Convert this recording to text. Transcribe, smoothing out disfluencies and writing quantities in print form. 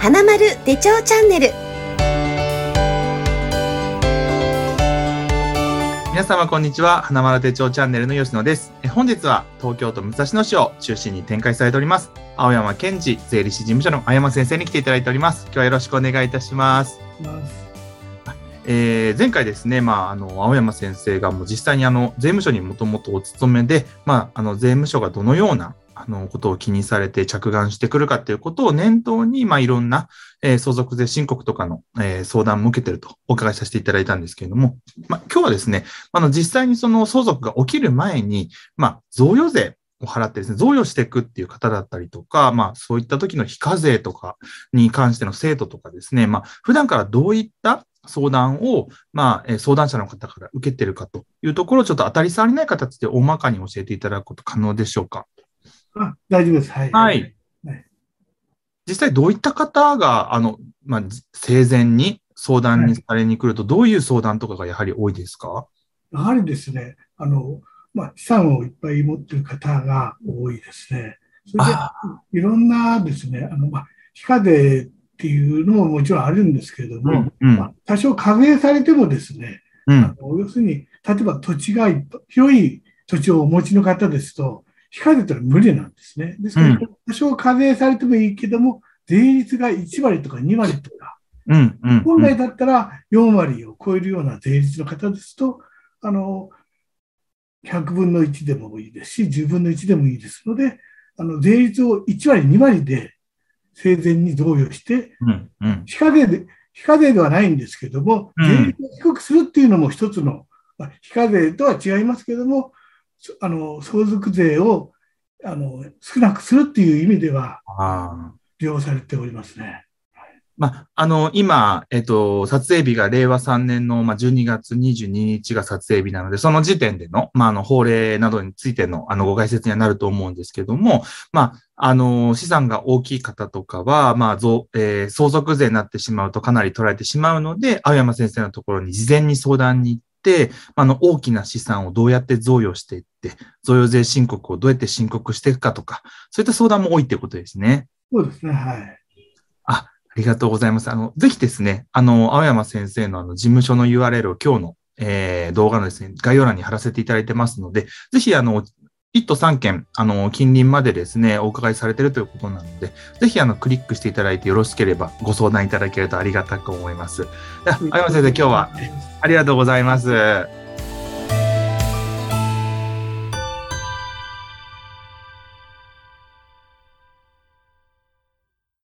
花丸手帳チャンネル。 皆様こんにちは。花丸手帳チャンネルの吉野です。本日は東京都武蔵野市を中心に展開されております青山健二税理士事務所の青山先生に来ていただいております。今日はよろしくお願いいたします。前回ですね、青山先生がもう実際に税務署にもともとお勤めで、税務署がどのようなことを気にされて着眼してくるかということを念頭に、いろんな、相続税申告とかの、相談も受けているとお伺いさせていただいたんですけれども、今日はですね、実際にその相続が起きる前に、贈与税を払ってですね、贈与していくっていう方だったりとか、そういった時の非課税とかに関しての制度とかですね、普段からどういった相談を、相談者の方から受けているかというところをちょっと当たり障りない形で大まかに教えていただくこと可能でしょうか。 大丈夫です。はい。 はい。実際どういった方が、生前に相談にされに来ると、どういう相談とかがやはり多いですか？ やはりですね、資産をいっぱい持っている方が多いですね。それで、いろんなですね、非課税っていうのももちろんあるんですけれども、多少課税されてもですね、要するに、例えば土地が広い土地をお持ちの方ですと、非課税というのは無理なんですね。ですから、多少課税されてもいいけども、税率が1割とか2割とか、本来だったら4割を超えるような税率の方ですと、100分の1でもいいですし、10分の1でもいいですので、税率を1割、2割で生前に贈与して、非課税ではないんですけども、税率を低くするっていうのも一つの、非課税とは違いますけども、相続税を少なくするっていう意味では利用されておりますね。 今、撮影日が令和3年の12月22日が撮影日なので、その時点での、法令などについてのご解説にはなると思うんですけども、資産が大きい方とかは、相続税になってしまうとかなり取られてしまうので、青山先生のところに事前に相談に行って、大きな資産をどうやって贈与していって、贈与税申告をどうやって申告していくかとか、そういった相談も多いってことですね。 そうですね、はい。 ありがとうございます。ぜひですね、青山先生の事務所の URL を今日の、動画のですね、概要欄に貼らせていただいてますので、ぜひ1都3県、近隣までですね、お伺いされているということなので、ぜひクリックしていただいてよろしければご相談いただけるとありがたく思います。青山先生、今日はありがとうございます。